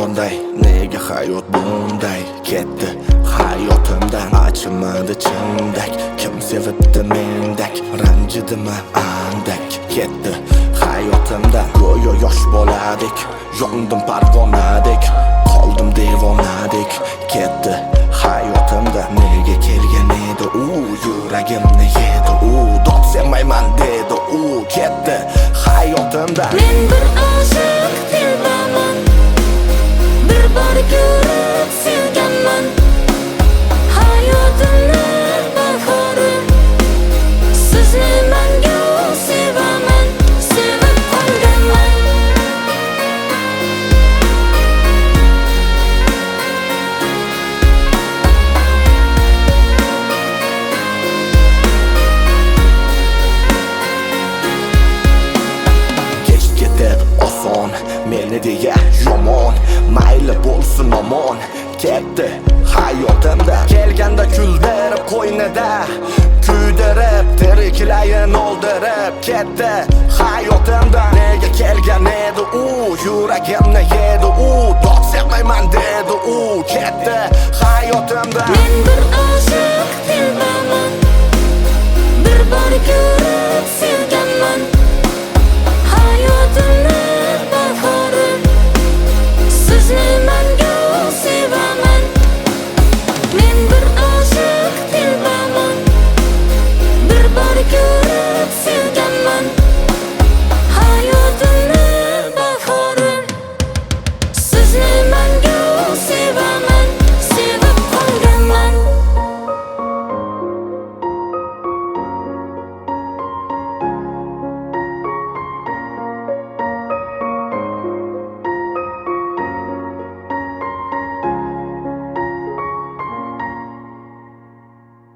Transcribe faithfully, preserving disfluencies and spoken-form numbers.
bunday, nega hayot bunday? Ketdi hayotimdan, achimadi chindak. Kim sevibdi mendek, ranjidimi andak? Ketdi hayotimdan, go'yo yosh boladik. Yondim parvonadek, qoldim devonadek. Ketdi hayotimdan, nega kelgan edi u, yuragimni yedi u, dod sevmayman dedi u. Ketdi hayotimdan. Men bir oshiq dilbaman, bir bor ko'rib sevganman. Hayotimni bahori, sizni mangu sevaman, sevib qolganman. Oson, meni deya yomon, mayli bo'lsin omon. Ketdi hayotimdan, kelganda kuldirib qo'ynida, kuydirib tiriklayin oldirib. Ketdi hayotimdan, nega kelgan edi u, yuragimni yedi u, dod sevmayman dedi u. Ketdi hayotimdan.